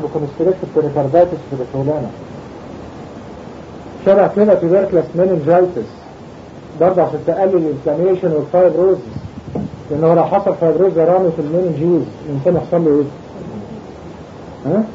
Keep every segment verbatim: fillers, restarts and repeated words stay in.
بكونستريكتيف بيريكاردايتس في الشغلانه، شبه كده تيبركلس مننجايتس برضه عشان تقلل الانفلاميشن والفايبروزس، لان هو لو حصل فايبروز رامي في المننجيز الانسان يحصل له ايه؟ ها؟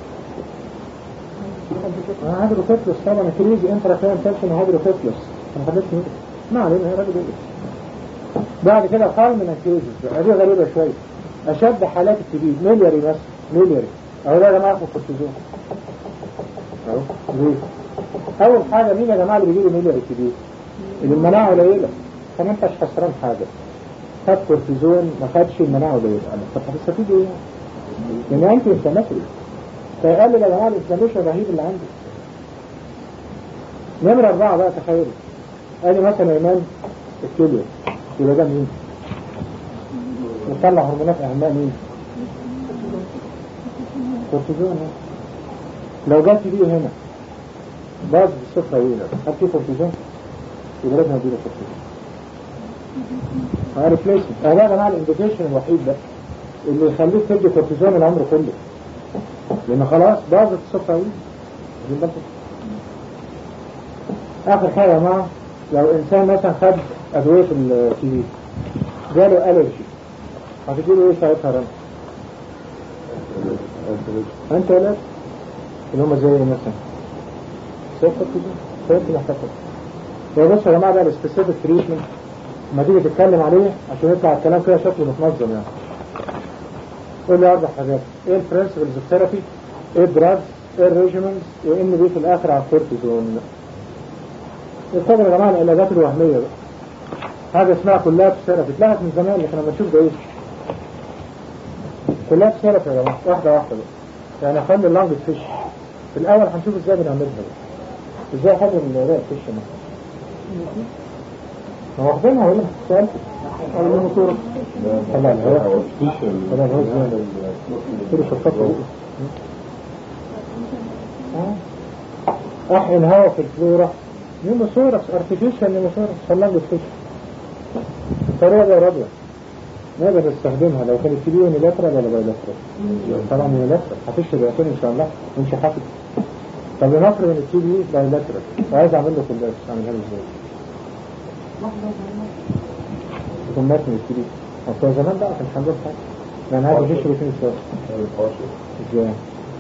اه هيدروكيفلس طبعا، كريزي انتراكرين تنشن هيدروكيفلس ما خدتش ما علينا يا راجل. بعد كده قالمنا كريزي دي غريبه شويه، اشد حالات التبييض ميلياري مثلا، ميلياري اهو ده يا جماعه في الكورتيزون اهو ليه؟ اول حاجه مين يا جماعه اللي بيجيله ميلياري تبييض؟ اللي المناعه قليله، فما انتش خسران حاجه، خد كورتيزون ما خدش المناعه قليله، طب هتستفيد ايه؟ لان انت انفلاماتوري فيقلل يا جماعه الانفلاميشن الرهيب اللي عندك. نمرة أربعة بقى تخيلوا، قال مثلا إيمان الكلية يبقى ده مين؟ يطلع هرمونات أهمها مين؟ كورتيزون. لو جات دي هنا باظ بالصفرة هنا هل في كورتيزون؟ يبقى لازم اديله كورتيزون. اه ريبليسمنت، اه ده يا جماعة الانديكيشن الوحيد ده اللي يخليك تدي كورتيزون العمر كله، لأن خلاص باظت الصفرة هنا. آخر حاجة يا جماعة، لو إنسان مثلا خد أدوية التي في جاله ألرجي هتجيله إيه ساعتها رمز؟ أنت ألرجي اللي هم زي مثلا سيف كورتيزون، سيف محتفظ. وبص يا جماعة ده السبيسيفيك تريتمنت لما تيجي تتكلم عليه عشان يطلع الكلام كده شكله متنظم يعني. قول لي أربع حاجات، إيه البرنسبلز اوف ثيرابي؟ إيه الدراجز؟ إيه الريجيمنز؟ وإيه اللي بيه في الآخر على الكورتيزون؟ يستخدم يا جماعة العلاجات الوهمية بقى. حاجة اسمها كلاب ثيرابي اتلغت من زمان لكن لما نشوف ده ايه؟ كلاب ثيرابي يا جماعة واحدة واحدة بقى. يعني خلي اللانج فيش في الأول هنشوف ازاي بنعملها بقى. ازاي حاجة من الوراء فيش مثلا. ما واخدينها ولا سؤال؟ قال له صورة. طلع الهواء. طلع الهواء ازاي؟ كل شرطات دي. أحيي الهواء في الفلورة. نيموثوركس ارتفيشال نيموثوركس فاللانج فيش. الطريقة دي رابعة نقدر نستخدمها لو كانت تبيه يونيلاترال ولا بايلاترال؟ طبعا يونيلاترال هتشتري الرئتين ان شاء الله ومش حافظ. طب لنفرض ان التبيه بايلاترال وعايز اعمل له كلها اعملها له ازاي؟ تكون مات من التبيه اصل زمان بقى كان حاجات حاجة لان عايز يشتري الاثنين سوا ازاي؟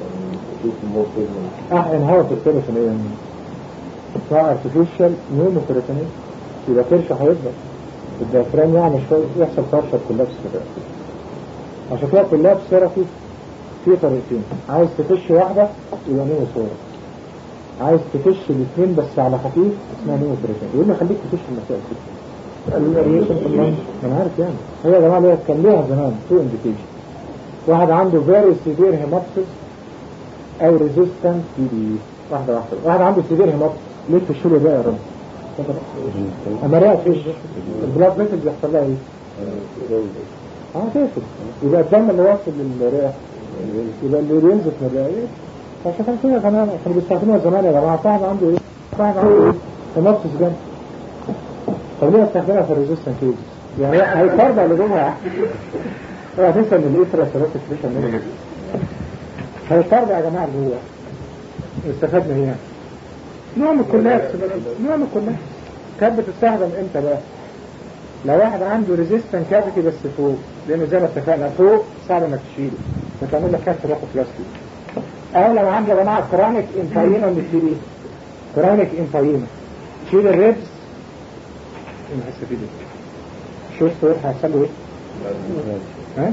احقن هوا في التليفون اسمها ارتفيشال نيوموثيرابي يبقى كرشه هيكبر الديافرام يعني شويه يحصل فرشه كولابس كده. عشان كده كولابس ثيرابي في طريقتين، عايز تفش واحده يبقى نيوموثيرابي، عايز تفش الاثنين بس على خفيف اسمها نيوموثيرابي. يقول لي خليك تفش المسائل كده الريشن في اللنج انا عارف يعني. هي يا جماعه كان ليها زمان تو انديكيشن، واحد عنده فيري سيفير هيموبسيس او ريزيستنت تي بي. واحده واحده واحد عنده سيفير هيموبسيس ليه في الشغل ده يا رب؟ اما رأى فيش البلاد فيسل بيحصل لها ايه؟ اه تقفل يبقى الدم اللي واصل للرئة يبقى اللي بينزف من الرئة. عشان كده كمان كانوا بيستخدموها زمان يا جماعة. واحد عنده ايه؟ واحد عنده ايه؟ هيموبسيس جامد. طب ليه استخدمها في الريزيستنت كيز؟ يعني هيتربع لجوها اوعى تنسى ان الاثرا سيروتيك فيشن منه هيتربع يا جماعة اللي هو استفدنا هنا نوع من الكلاب نوع من الكلاب. كانت بتستخدم امتى بقى؟ لو واحد عنده ريزيستنت كافيتي بس فوق، لانه زي ما اتفقنا فوق صعب انك تشيله فتعمل لك كسر روحه بلاستيك. او لو عنده يا جماعه كرونيك انفايما من التي كرونيك انفايما تشيل الريبس هيستفيد ايه؟ شو الصور هيحصل له ايه؟ ها؟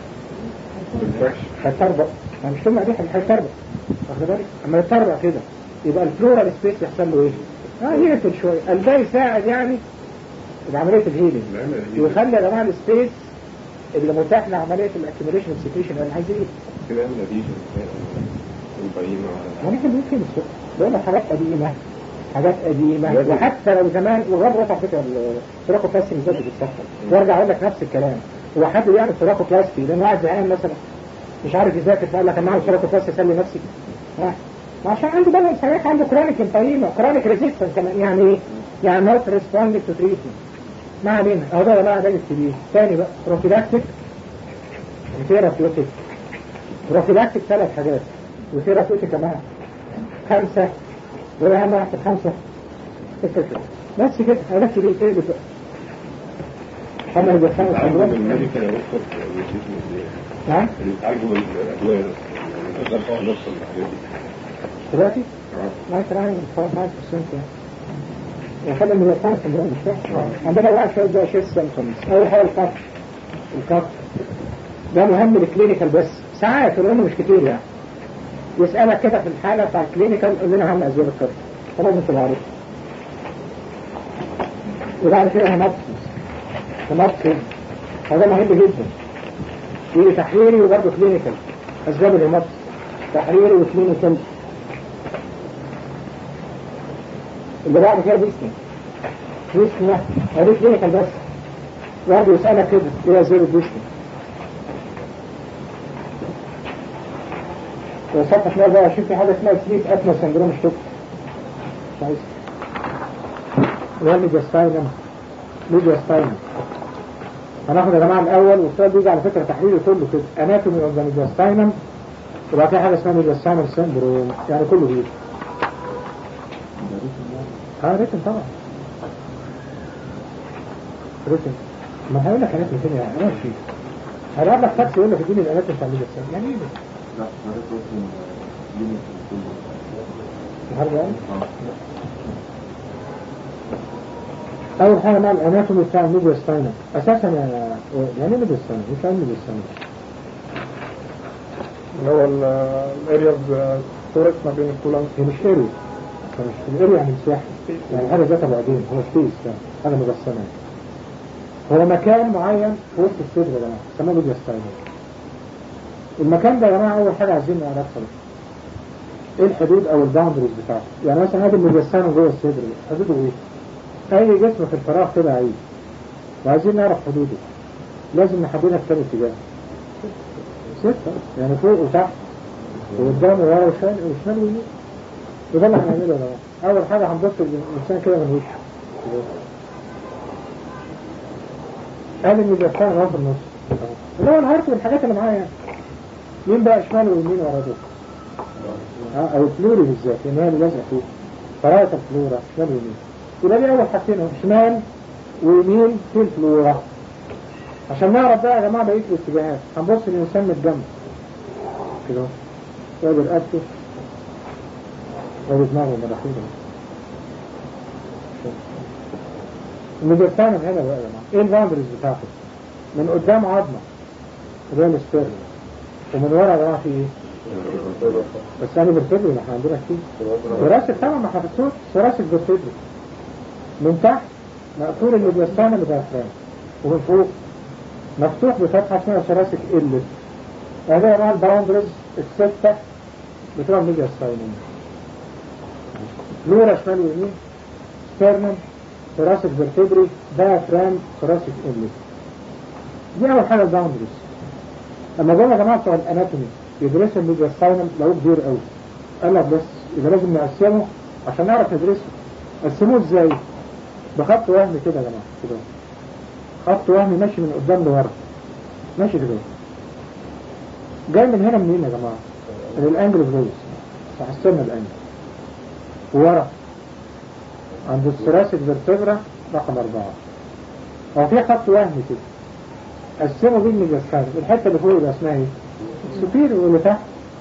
هيتربع. انا مش سامع دي هيتربع واخد بالك؟ اما يتربع كده يبقى الفلورال سبيس يحصل له ايه؟ اه يقفل شويه. الباقي يساعد يعني بعمليه الهيلينج ويخلي يا جماعه السبيس اللي متاح لعمليه الاكيوميليشن سيتويشن. انا عايز ايه؟ كده من اديشن الباقيين يعني احنا ممكن بقول حاجات قديمه حاجات قديمه وحتى لو زمان وغير رفع فكره السراكو بلاستي مش بتتسخن. وارجع اقول لك نفس الكلام. هو حد بيعمل سراكو بلاستي لانه قاعد زهقان مثلا مش عارف يذاكر فقال لك انا اعمل سراكو بلاستي اسلي نفسي. ها ما عشان عنده بقى صحيح عنده كرونيك انفايما كرونيك ريزيستنس كمان. يعني ايه؟ يعني نوت ريسبوندينج تو تريتمنت. ما علينا اهو ده بقى علاج السبيل. ثاني بقى بروفيلاكتيك ثيرابيوتيك. بروفيلاكتيك ثلاث حاجات وثيرابيوتي كمان خمسة، ولا أهم واحد خمسة بس كده. عرفت ليه ايه بقى؟ أنا اللي بخمس عالجوا بالميديكال يا دكتور بيديكوا ازاي؟ نعم؟ اللي بيتعالجوا بالأدوية ما تقدرش توصل للحاجات دي دلوقتي؟ اه ما يتراعي خمسة بالمية يعني. وخلي من الخمسة اللي هو مش فاهم. عندنا واحد شوية ده شيء سيمتومز. أول حاجة الكف. الكف ده مهم للكلينيكال بس ساعات لأنه مش كتير يعني. يسألك كده في الحالة بتاع الكلينيكال قول لنا هم أسباب الكف. فلازم تبقى عارف. وبعد كده هنفسس. هنفسس هذا مهم جدا. يجي تحريري وبرضه كلينيكال. أسباب الهمات تحريري وكلينيكال. اللي بعد كده بيسمي بيسمي هذه كلينيكال بس. برضه يسألك كده ايه أسباب البيسمي. وصفحة مئة وأربعة وعشرين في حاجة اسمها سليب أتما سندروم الشوك. مش عايز وهي ميدياستاينم. ميدياستاينم هناخد يا جماعة الأول والسؤال بيجي على فكرة تحليل كله كده أناتومي أوف ذا ميدياستاينم وبعد كده حاجة اسمها ميدياستاينم سندروم يعني كله بيجي. اه ريتم طبعا ريتم ما هقول لك أناتومي تاني يعني أنا مش هلعب لك فاكس يقول لك اديني الأناتومي بتاع الميدياستاينم يعني ايه ده؟ لا هذا بروتين يونت كله النهارده يعني؟ أول حاجة مع الأناتومي بتاع الميدياستاينم أساسا يعني يعني ميدياستاينم مش عن ميدياستاينم اللي هو الاريا ستورج ما بين الكولانس. هي مش اريا مش الاريا يعني مساحة يعني هذا ذات بعدين هو سبيس يعني هذا مجسمة هو مكان معين في وسط الصدر يا جماعة سموه ميدياستاينم. المكان ده يا جماعة أول حاجة عايزين نعرفها ايه الحدود أو الباوندريز بتاعته. يعني مثلا هذا الميدياستاينم جوه الصدر حدوده ايه؟ أي جسم في الفراغ كده عيد وعايزين نعرف حدوده لازم نحددها في كام اتجاه ستة يعني فوق وتحت وقدام وورا وشمال وشمال ويمين وده اللي هنعمله ده. أول حاجة هنبص الإنسان كده من وشه قال الميدياستاينم هو في النص اللي هو الهارت والحاجات اللي معايا يعني. مين بقى شمال ويمين ورا دول؟ اه أو الفلوري بالذات لأن هي اللي لازقة فيه فراية الفلورا شمال ويمين يبقى دي أول حاجتين شمال ويمين في الفلورا. عشان نعرف بقى يا جماعة بقية الاتجاهات هنبص الإنسان من الجنب كده وادي رقبته وادي دماغه ومناخيره. الميدياستاينم هنا بقى يا جماعة ايه الباوندريز بتاعته؟ من قدام عظمة اللي هي السبيرم ومن ورا يا جماعة في ايه؟ بس أنا بالفيدري ما احنا عندنا كتير ثوراسيك طبعا ما احنا في الصوت ثوراسيك بالفيدري. من تحت مقفول الميدياستاينم بالديافرام ومن فوق مفتوح بفتحة اسمها ثوراسيك إلت. هذا يا جماعة الباوندريز الستة بتوع الميدياستاينم. فلورا شمال ويمين ستيرنم ثوراسيك فيرتبري ديافرام ثوراسيك إلت. دي أول حاجة الباوندريز. أما جوه يا جماعة بتوع الأناتومي يدرسوا الميدياستاينم لو كبير قوي قال لك بس يبقى لازم نقسمه عشان نعرف ندرسه. قسموه ازاي؟ بخط وهمي كده يا جماعة كده خط وهمي ماشي من قدام لورا ماشي كده جاي من هنا منين يا جماعة؟ من الانجل فلويس فحسنا الانجل ورا عند الثوراسيك فيرتبرا رقم أربعة. هو في خط وهمي كده قسموا بيه الميدياستاينم. الحتة اللي فوق يبقى اسمها ايه؟ السوبيريور واللي تحت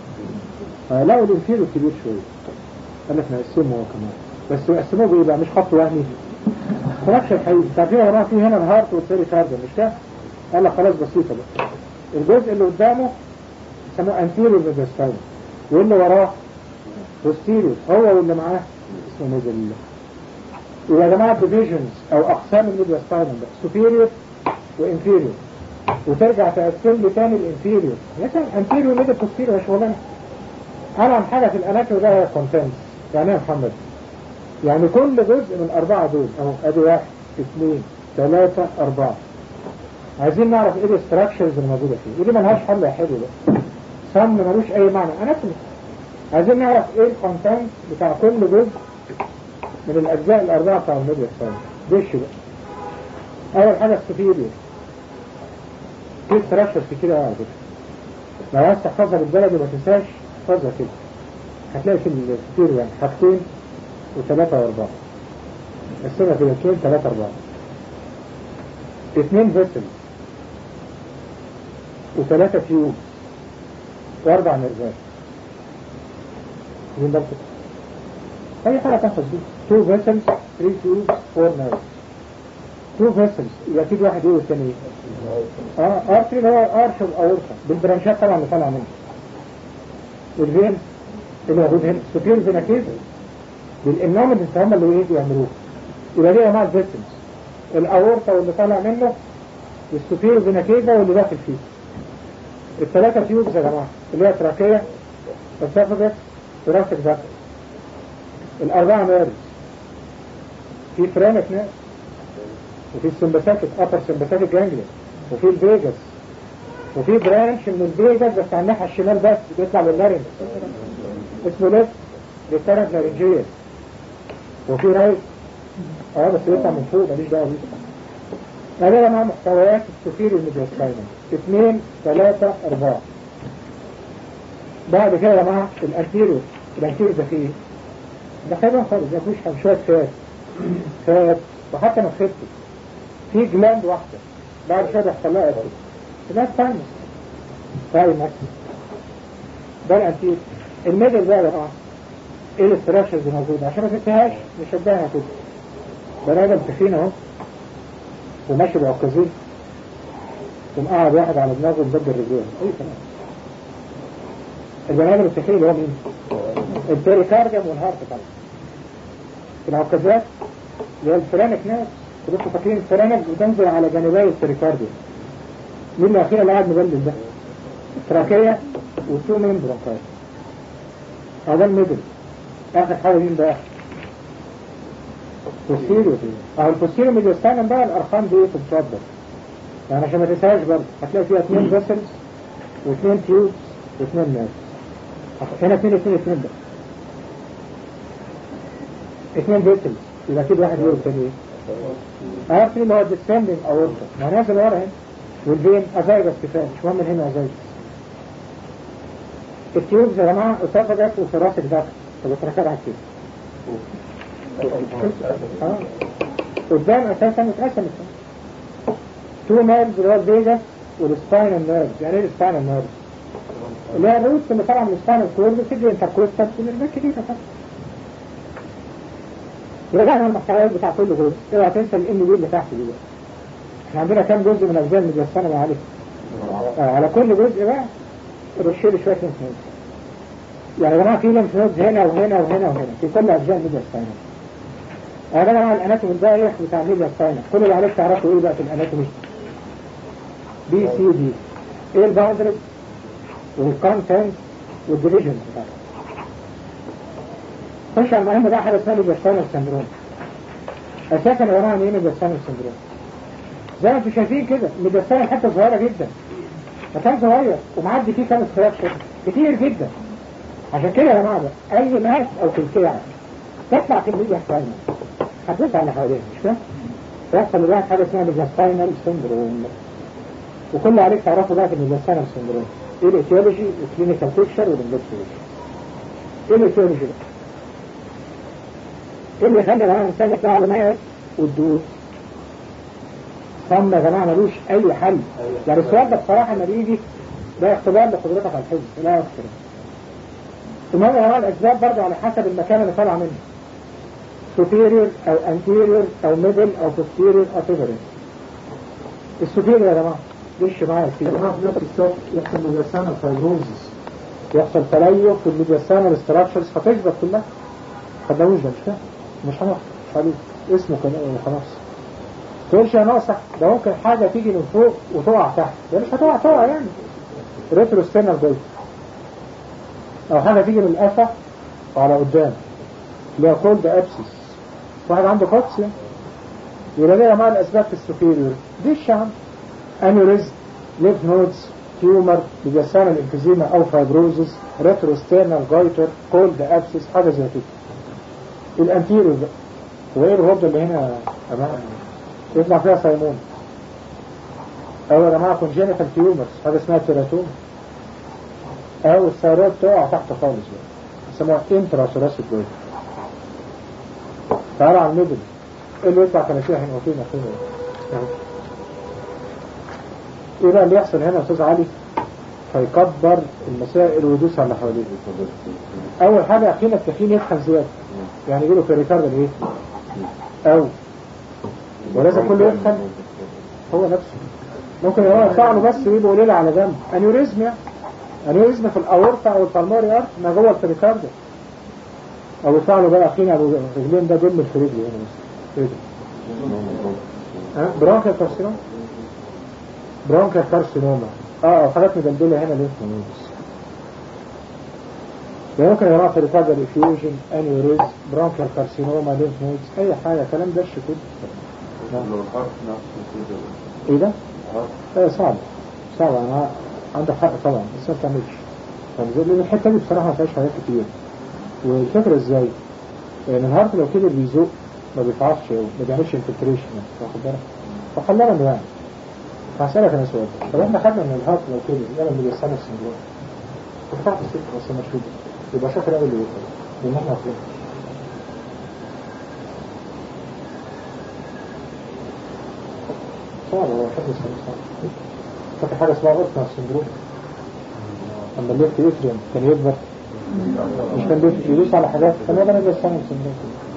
لقوا الانفيريور كبير شوية قال لك نقسمه هو كمان بس يقسموه بايه بقى مش خط وهمي فراكشر حقيقي. تعرفين يا جماعة في هنا الهارت والسيري كارديا مش كده؟ قال لك خلاص بسيطة بقى الجزء اللي قدامه يسموه انتيريور ميدياستاينم واللي وراه بوستيريور هو واللي معاه اسمه ميديال. ويا جماعة ديفيجنز او اقسام الميدياستاينم بقى سوبيريور وانفيريور وترجع تقسم لي تاني الانفيريور مثلا انفيريور ميديال بوستيريور يا شغلانه. اهم حاجة في الاناتومي ده هي الكونتنت. يعني ايه يا محمد؟ يعني كل جزء من أربعة دول اهو ادي واحد اثنين ثلاثة أربعة عايزين نعرف ايه الاستراكشرز الموجودة فيه ودي ملهاش حل يا حلو ده صم ملوش اي معنى اناتومي. عايزين نعرف ايه الكونتنت بتاع كل جزء من الاجزاء الاربعة بتاع الميدياستاينم. دش بقى اول حاجة السوبيريور في استراكشرز كتير قوي على فكرة لو عايز تحفظها بالبلدي ما تنساش احفظها كده. هتلاقي في السوبيريور يعني حاجتين وثلاثة واربعة. السنة كده اثنين ثلاثة اربعة. اثنين فيسل وثلاثة تيوب واربع نرفات. دي ضبط اي حاجة تحفظ دي. two vessels, three tubes, four nerves. two vessels يبقى اكيد واحد ايه والثاني ايه؟ اه ارتري اللي هو ارش الاورطة بالبرانشات طبعا اللي طالعة منه. والفين اللي موجود هنا سوبير فيناكيز بالانومنت هم اللي ايه بيعملوه. يبقى دي يا جماعة الفيسلز الاورطة واللي طالع منه والسوبير فيناكيزا واللي داخل فيه. الثلاثة تيوبز يا جماعة اللي هي تراكية اسافجس وراسك ذكر. الأربعة نيرز في فرانك نيرز وفي السمباثيك أبر سمباثيك جانجليا وفي الفيجاس وفي برانش من الفيجاس بس على الناحية الشمال بس بيطلع لللارنج اسمه ليفت للترنت لارنجية وفي رايت اه بس بيطلع من فوق ماليش دعوة بيه. هذا مع محتويات السوفير الميدياستاينم اثنين ثلاثة أربعة. بعد كده يا جماعة الأنتيريور الأنتيريور ده فيه ايه؟ ده خيبان خالص ما فيهوش حاجة شوية فات فات وحتى ما خفتش في جلاند واحدة بعد شوية بيحصل لها ايه؟ الناس تانية طيب نفسي ده الأنتيريور. الميدل بقى يا جماعة ايه الاستراكشرز موجودة عشان ما تنتهاش نشبهها كده. بني آدم تخين اهو وماشي بعكازين ومقعد واحد على دماغه ومدبر رجليه اي كلام. البني آدم التخين اللي هو مين؟ البريكارديوم والهارت طبعا. العكازات اللي هي الفرانك ناس كنتوا فاكرين الفرانك بتنزل على جانبي البريكارديوم. مين الأخير اللي قاعد مبلل ده؟ التراكية والتو مين برونكايت. هذا الميدل. آخر حاجة مين بقى؟ بوستيريو. أهو البوستيريو ميدياستاينم بقى الأرقام دي بتتفضل. يعني عشان ما تنساهاش برضه هتلاقي فيها اثنين فيسلز واثنين تيوبس واثنين ناس. هنا اثنين اثنين اثنين بقى. اثنين فيسلز يبقى كده واحد يورو الثاني ايه؟ عارفين اللي هو الديسندنج اورطة ما نازل ورا هنا والبين ازايجس كفاية مش مهم من هنا ازايجس. التيوبز يا جماعة اسافجس وثراسك داخل طب اتركب على كده. اه قدام اساسا اتقسمت تو نيرفز اللي هو الفيجاس والسباينال نيرفز. يعني ايه السباينال نيرفز؟ اللي هي الروتس اللي طالعه من السباينال كورد بتدي انتركوستال ونرفات كتير فقط. رجعنا المحتويات بتاع كل جزء. اوعى تنسى الام دي اللي تحت دي بقى. احنا عندنا كام جزء من اجزاء الميدياستاينم عليه؟ آه على كل جزء بقى رش لي شويه ليمف نودز. يعني يا جماعه في ليمف نودز هنا وهنا وهنا وهنا في كل اجزاء الميدياستاينم. يا جماعه الاناتومي ده ايه بتاع الميدياستاينم؟ كل اللي عليك تعرفوا ايه بقى في الاناتومي؟ بي سي دي. ايه الباوندرز والكونتنت والديفيجنز بتاعتها. خش على المهم بقى حاجه اسمها ميدياستاينال سندروم. اساسا يا جماعه ايه ميدياستاينال سندروم؟ زي ما انتم شايفين كده ميدياستاينال حته صغيره جدا مكان صغير ومعدي فيه كام ستراكشر كتير جدا. عشان كده يا جماعه اي ماس او كلكيع تطلع في الميدياستاينال هتوسع على حواليها مش فاهم؟ يحصل لواحد حاجه اسمها ميدياستاينال سندروم. وكل اللي عليك تعرفه بقى في الميدياستاينال سندروم ايه الايتيولوجي والكلينيكال بيكتشر والانفستيجيشن. ايه الايتيولوجي بقى؟ ايه اللي يخلي جماعه الانسان يطلع على ميه والدوس؟ صم يا جماعه ملوش اي حل. يعني السؤال ده بصراحه لما بيجي ده اختبار لقدرتك على الحفظ لا اكثر. ثم هو الاسباب برضه على حسب المكان اللي طالع منه superior او anterior او middle او posterior او fibrin. السوبيريور يا جماعه ليش معايا في جماعه في نفس الوقت يحصل ميدياستاينال فايبروزس يحصل تليف في الميدياستاينال ستراكشرز هتثبت كلها. خدناوش ده مش كده؟ مش هنقص حبيبي اسمه كان خلاص تقولش يا ناقصة. ده ممكن حاجة تيجي من فوق وتقع تحت. ده مش هتقع تقع يعني ريتروستينال جوي او حاجة تيجي من القفا وعلى قدام اللي هي كولد ابسس. واحد عنده كوكس يعني يبقى ده يا جماعه الاسباب في السوبيريور دي الشعب انوريزم ليف نودز تيومر ميدياستاينال انفيزيما او فايبروزس ريتروستينال جويتر كولد ابسس حاجة زي كده. الانتيريور بقى وايه الغدة اللي هنا يا جماعه يطلع فيها سايمون او يا جماعه كونجينيتال تيومرز حاجه اسمها تيراتوم. او الثيرويد تقع تحت خالص بقى يسموها انترا ثوراسيك ويف. تعالى على الميدل، ايه اللي يطلع كناشيها هنا وفينا فين اهو. ايه بقى اللي يحصل هنا يا استاذ علي؟ فيكبر المسائل ويدوس على اللي حواليه. اول حاجه اخينا التخين يدخل زياده، يعني يقولوا في ريكاردر ايه او ولازم كله يدخل هو نفسه. ممكن يرفع له بس يبقوا ليله على جنب انيوريزم، يعني انيوريزم في الاورطه او البلماري ارت ما جوه البريكاردر، او يطلع له بقى اخينا ابو رجلين ده دم في رجلي هنا بس ايه ده؟ ها برونكيال كارسينوما، برونكيال كارسينوما اه حاجات مدلدله هنا ليه نودز. ممكن يا جماعه بريكاردر افيوجن انيوريزم برونكيال كارسينوما ليف نودز اي حاجه كلام دش كده. ايه ده؟ ايه صعب صعب. انا عندك حق طبعا بس ما بتعملش. لان الحته دي بصراحه ما فيهاش حاجات كتير. والفكره ازاي؟ يعني الهارت لو كده بيزق ما بيتعرفش ما بيعملش انفلتريشن، واخد بالك؟ فخلانا يعني. هسألك انا سؤال، طب احنا خدنا ان الهارت لو كده يعمل ميدياسانس سندروم وفتحت السكه بس مشهود يبقى شاطر قوي اللي يوصل لان احنا عارفين صعب. هو شكل السنة صعب. فاكر حاجة اسمها أوتنر سندروم لما الليفت يفرم كان يكبر مش كان بيفرم يدوس على حاجات كان يبقى نجد السنة سندروم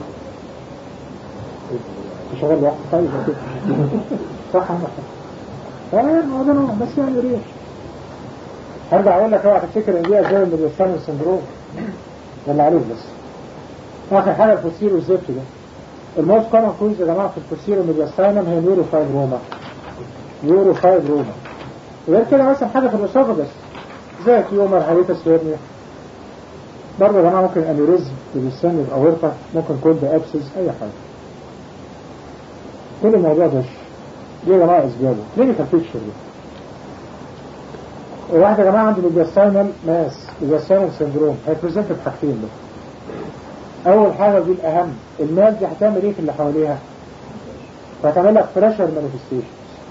تشغل لوحده طيب صح عندك حق الموضوع بس يعني ريش. هرجع اقول لك اوعى تفتكر ان دي ازاي اللي السنة سندروم ولا عليك بس. اخر حاجة الفوسيل والزفت ده الموست كومن كويز يا جماعه في الفوسيل والميدياستاينم هي نيورو فايبروما. نيورو فايبروما غير كده مثلا حاجه في الاسوفاجس زي تيومر هايتس هيرنيا برضه يا جماعه ممكن انيوريزم في اللسان الاورطه ممكن كولد ابسس اي حاجه. كل الموضوع ده دي يا جماعه اسبابه كلينيكال بيكتشر دي. واحد يا جماعه عنده ميدياستاينم ماس ميدياستاينم سندروم هيبريزنت بحاجتين بقى. اول حاجه دي الاهم الماس دي هتعمل ايه في اللي حواليها؟ فهتعمل لك بريشر مانيفستيشن.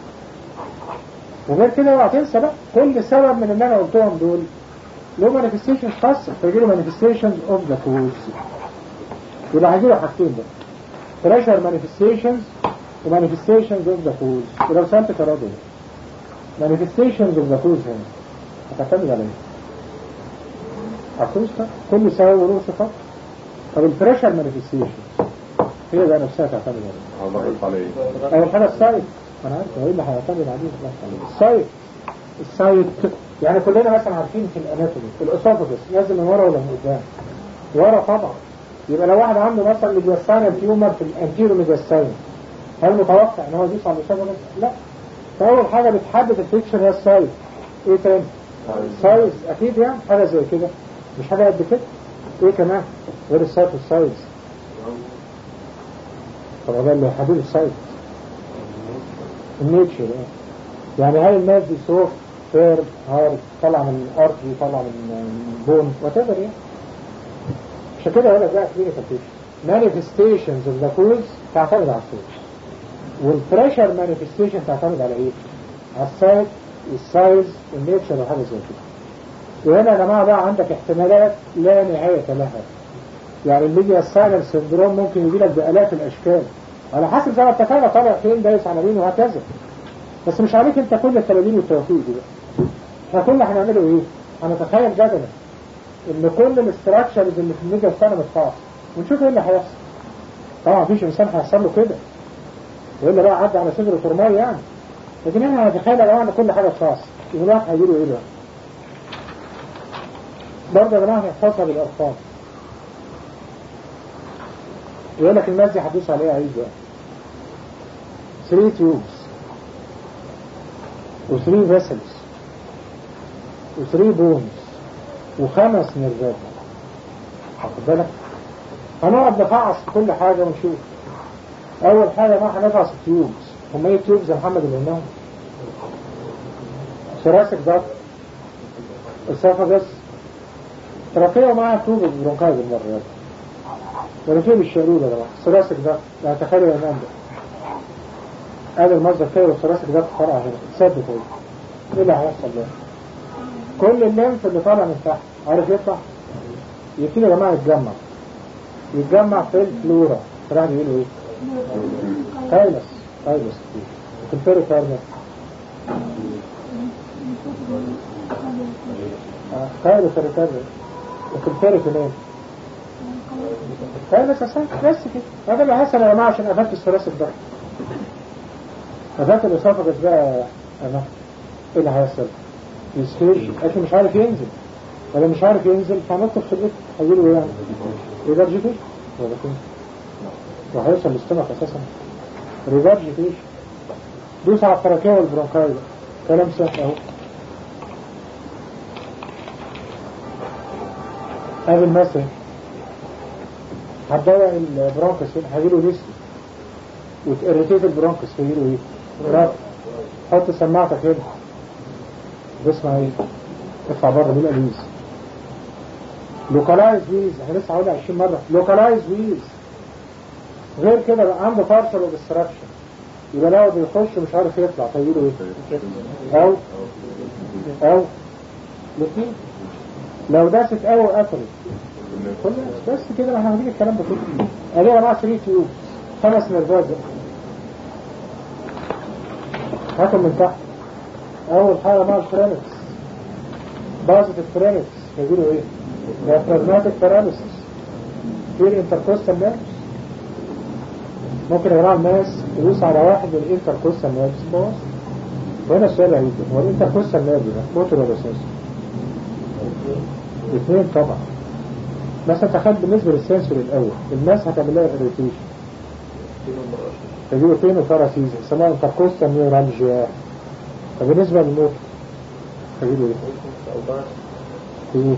وغير كده اوعى تنسى بقى كل سبب من اللي انا قلتهم دول له مانيفستيشن خاصه فيجيله مانيفستيشنز اوف ذا كوز. يبقى هيجيله حاجتين بقى بريشر مانيفستيشنز ومانيفستيشنز اوف ذا كوز. ولو سالتك يا راجل مانيفستيشنز اوف ذا كوز هنا هتعتمد على ايه؟ هتوصل كل سبب وله صفات. طب البريشر مانيفستيشن هي بقى نفسها تعتمد عليه. اول حاجه السايت انا عارف هو ايه اللي هيعتمد عليه السايت. السايت يعني كلنا مثلا عارفين في الاناتومي في الاسوفاجس نازل من ورا ولا من قدام؟ ورا طبعا. يبقى لو واحد عنده مثلا ميدياستاينال تيومر في الانتيرو ميدياستاينال هل متوقع ان هو يدوس على الاسوفاجس؟ لا. فاول حاجه بتحدد البيكتشر هي السايت. ايه تاني؟ سايز اكيد يعني حاجه زي كده مش حاجه قد كده. ايه كمان غير السايت والسايز؟ طب ده اللي حدود السايت النيتشر يعني هل الناس دي سوفت فير هارد طلع من الارتري طلع من بون واتيفر يعني. عشان كده يقول لك بقى كلينيكال بيكتشر مانيفستيشنز اوف ذا كوز تعتمد على السايت والبريشر مانيفستيشن تعتمد على ايه؟ على السايت والسايز والنيتشر وحاجه زي كده. وهنا يا جماعه بقى عندك احتمالات لا نهايه لها. يعني الميدياستاينال سندروم ممكن يجي لك بآلاف الاشكال على حسب زي ما اتفقنا طالع فين دايس على مين وهكذا. بس مش عليك انت كل التلابين والتوفيق دي بقى. احنا كل اللي هنعمله ايه؟ هنتخيل جدلا ان كل الاستراكشرز اللي في الميدياستاينال متفاعل ونشوف ايه اللي هيحصل. طبعا مفيش انسان هيحصل له كده والا بقى عدى على صدر ترماي يعني. لكن احنا هنتخيل يا جماعه ان كل حاجه خاص يبقى الواحد هيجي له ايه بقى؟ برضه يا جماعه هنحفظها بالارقام. يقول لك الناس دي هتدوس عليها عيد بقى ثلاثة تيوبس وثلاثة فيسلز وثلاثة بونز وخمس نيرفات. واخد بالك؟ هنقعد نفعص في كل حاجة ونشوف. أول حاجة ما هنفعص التيوبس. هم ايه التيوبس يا محمد اللي قلناهم؟ ثراسك ضغط اسوفاجس تراكية ومعها تيوب البرونكايز المرة ولا فيه بالشعرور ده بقى ثراسك ضغط يعني تخيلوا يا امام ده هذا المصدر كده والثراسك ضغط فرع هنا تصدق ايه؟ ايه اللي هيحصل ده؟ كل الليمف اللي طالع من تحت عارف يطلع يبتدي يا جماعه يتجمع يتجمع في الفلورا. راح يقولوا ايه؟ كايلس كايلس في الفيري كارنس كايلس الريكارنس وفي الفيري كمان كايلس اساسا بس كده. هذا اللي حصل يا جماعه عشان قفلت الثلاثي الضغط قفلت الاسوفاجس بقى. انا ايه اللي هيحصل؟ يسفير اكل مش عارف ينزل ولا مش عارف ينزل فنطف في الاكل هيجيله ايه يعني؟ ريفرجيتيشن ولا كده وهيوصل للاستمك اساسا ريفرجيتيشن. دوس على التراكية والبرونكاية كلام سهل اهو. هذا المثل هتضيع البرونكس هيجيله ليست وتقريتيت البرونكس هيجيله ايه؟ راب. حط سماعتك هنا بسمع ايه؟ اطلع بره بالاليز. لوكالايز ويز احنا لسه هقولها عشرين مرة. لوكالايز ويز غير كده بقى عنده بارشل اوبستراكشن يبقى لو بيخش مش عارف يطلع فيقولوا ايه؟ او او الاثنين لو داست او قفلت كل بس كده احنا هنجيب الكلام ده كله. ادي مع ثلاثة تيوب خمس نرفات هاتم من تحت. اول حاجه مع الفرينكس بازت الفرينكس يقولوا ايه؟ diaphragmatic paralysis في الانتركوستال نيرفز. ممكن يا جماعه الناس يدوس على واحد من الانتركوستال نيرفز باظ. وهنا السؤال هيجي هو الانتركوستال نيرف ده موتور ولا سنسور؟ الاثنين طبعا. مثلا تخيل بالنسبه للسنسور الاول الناس هتعمل لها اريتيشن تجيبوا فين وفاراسيزم يسموها انتركوستال نيورالجيا. طب بالنسبه للموتور تجيبوا ايه؟ ايه؟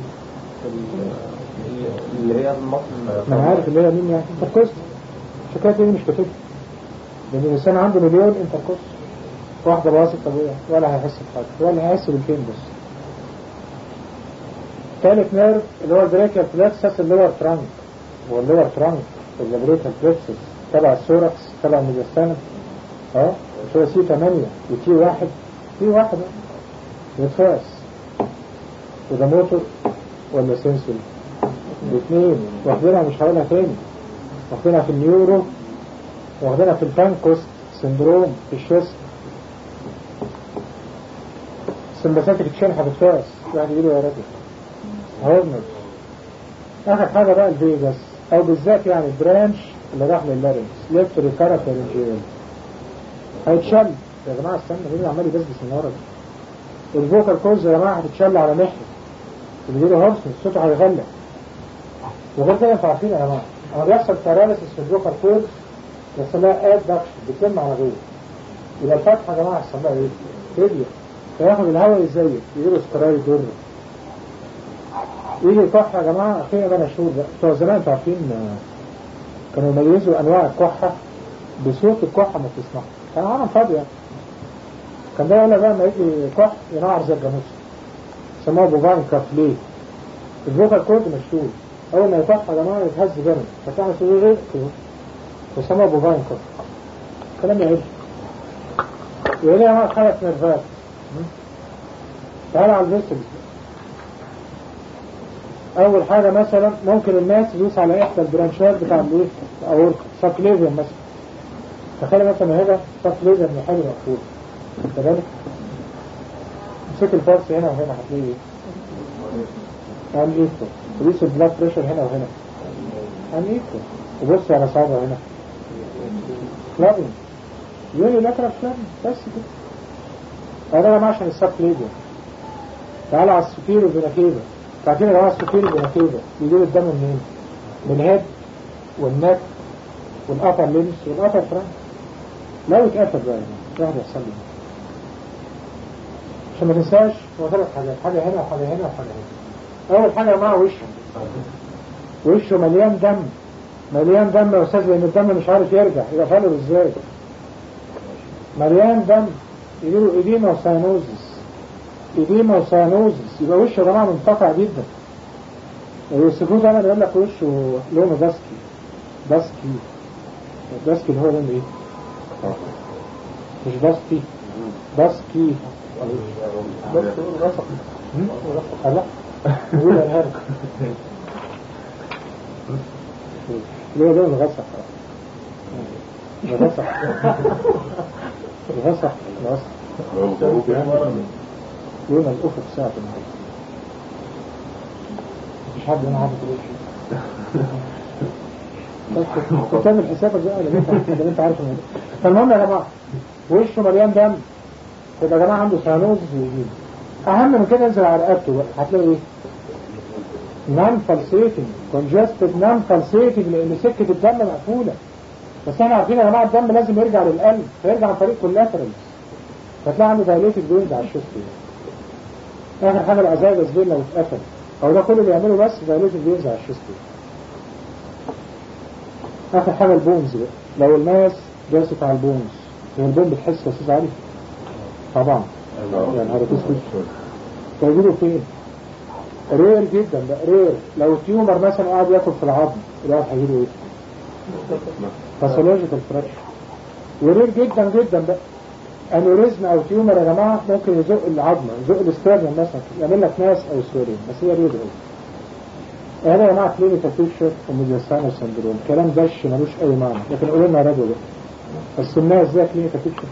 اللي هي المصل. ما انا عارف اللي هي مين يعني انتركوست. شكاية دي مش كتير لان الانسان عنده مليون انتركوست. واحدة باصت طبيعي ولا هيحس بحاجة ولا هيحس بالفين بس. ثالث نيرف اللي هو البريكال بلكسس اللور ترانك واللور ترانك البريكال بلكسس تبع السوركس تبع الميديستانم اه مش هو سي ثمانية وتي واحد تي واحد يتفاس. وده موتور ولا سنسوري؟ الاثنين واخدينها مش هقولها تاني. واخدينها في النيورو واخدينها في البانكوست سندروم في الشست. سمباثيك تشين هتتفاس واحد يقول يا راجل هورنر. اخر حاجه بقى الفيجاس او بالذات يعني البرانش اللي راح لللارنكس ليفت ريكارا فارنجيال هيتشل يا جماعه. استنى مين عمال يبسبس من ورا ده؟ الفوكال كوز يا جماعه هتتشل على ناحيه اللي بيقولوا هورسن صوته هيغلق. وغير كده انتوا عارفين يا جماعه اما بيحصل باراليسيس في الفوكال كوز يحصل لها اد دكشن بتلم على جوه. يبقى الفتحه يا جماعه يحصل لها ايه؟ فيلير فياخد الهواء يزيد يقولوا استراي دور. يجي الكحة يا جماعة أخيرا ده مشهور بقى. بتوع زمان انتوا عارفين كانوا يميزوا أنواع الكحة بصوت الكحة ما بتسمعها. كان عالم فاضي يعني. كان ده يقول بقى لما يجي كح ينعر زي الجاموس سموه بوفاين كاف. ليه؟ الفوكال كورد مشهور أول ما يكح يا جماعة يتهز جامد فتعمل سوي غير كده وسموه بوفاين كاف. كلام يعيش. يقول لي يا جماعة خلص نرفات. تعالى على الفيستبس. اول حاجة مثلا ممكن الناس يدوس على احدى البرانشات بتاع الايه او ساكليفيا مثلا. تخيل مثلا هنا ساكليفيا من حاجة مقفول كذلك امسك الفرس هنا وهنا هتلاقيه ايه عن ايكو وديس البلاك بريشر هنا وهنا عن ايكو وبص على صعبة هنا فلابين يوني لاترال فلابين بس كده. هذا ما عشان الساكليفيا. تعالى على السفير والبناكيبة. تعرفين يا جماعه السفير البناكيبة بيجيب الدم منين؟ من الهيد والنك والأطر لينس والأطر فرانك. لو اتقفل بقى يعني واحد يحصل لي عشان ما تنساش هو ثلاث حاجات حاجة هنا وحاجة هنا وحاجة هنا. أول حاجة يا جماعه وشه وشه مليان دم مليان دم يا أستاذ لأن الدم مش عارف يرجع يبقى فعله ازاي؟ مليان دم يجيله إيديما وساينوزس إيديما وساينوزس يبقى وشه يا جماعه منقطع جدا. ويوصفوه دايما يقول لك وشه لونه باسكي باسكي باسكي اللي هو لونه ايه؟ مش باسكي باسكي بس رصق لا يقول الهرق ليه ليه الغسق الغسق الغسق الغسق ليه الأفق ساعة مش حد هنا حاطط الوش وتعمل حسابك بقى اللي انت اللي انت عارف الموضوع. فالمهم يا جماعه وشه مليان دم يبقى يا جماعه عنده سيانوز ويجيب. اهم من كده انزل على رقبته بقى هتلاقي ايه؟ نان فالسيتنج كونجستد نان فالسيتنج لان سكه الدم مقفوله. بس احنا عارفين يا جماعه الدم لازم يرجع للقلب فيرجع عن طريق كولاترالز فتلاقي عنده دايليتد فينز على الشيست. اخر حاجه الازايدس فين لو اتقفل او ده كله بيعمله بس دايليتد فينز على الشيست. اخر حاجه البونز بقى لو الناس داست على البونز هي البون بتحس يا استاذ علي طبعا يعني هذا تسكت تجيبه فين؟ رير جدا بقى رير لو التيومر مثلا قاعد ياكل في العظم الواحد هيجيبه ايه؟ باثولوجيكال فراكشر. ورير جدا جدا بقى انوريزم او تيومر يا جماعه ممكن يزق العظمه يزق الاسترنم مثلا يعمل لك ناس او سورين بس هي رير قوي. هذا يا جماعه كلينيكال بيكتشر وميدياسانو سندروم كلام دش ملوش اي معنى لكن قولوا لنا راديو بقى قسمناها ازاي كلينيكال بيكتشر؟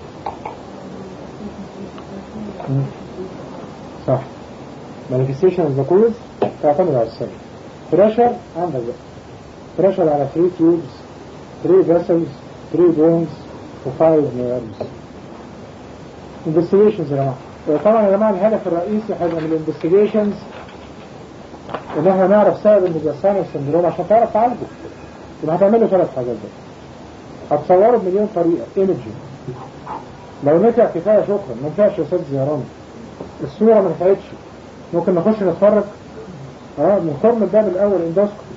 صح مانيفستيشن اوف ذا كوز تعتمد على السبب. بريشر عندك بقى بريشر على ثلاثة تيوبز ثلاثة فيسلز ثلاثة بونز وخمسة نيرفز. انفستيجيشنز يا جماعه طبعا يا جماعه الهدف الرئيسي حاجه من الانفستيجيشنز ان احنا نعرف سبب الميدياسانو سندروم عشان تعرف تعالجه. يبقى هتعمله ثلاث حاجات بقى هتصوره بمليون طريقه ايمجي لو نفع كفايه شكرا ما نفعش يا استاذ زياران الصوره ما نفعتش ممكن نخش نتفرج اه نقارن الباب الاول اندوسكوبي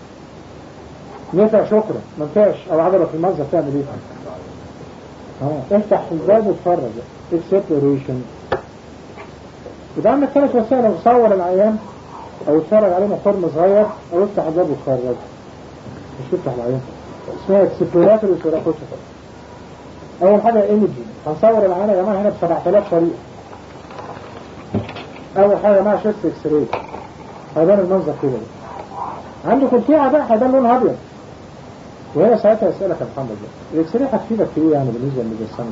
نفع شكرا ما نفعش او عضله في المنظر تعمل ايه؟ اه افتح الباب واتفرج اكسبلوريشن. يبقى عندك ثلاث وسائل تصور العيان او اتفرج عليه مقارن صغير او افتح الباب واتفرج مش تفتح العيان اسمها اكسبلوراتوري وسيراكوتر. اول حاجه ايمجي هنصور العيان يا جماعه هنا ب سبعة آلاف طريقه. اول حاجه يا جماعه شيست اكس راي هيبان المنظر كده عندكم الكيعه بقى هيبان لونها ابيض وهنا ساعتها يسالك يا محمد بقى الاكس راي هتفيدك في ايه يعني بالنسبه للميدياسانو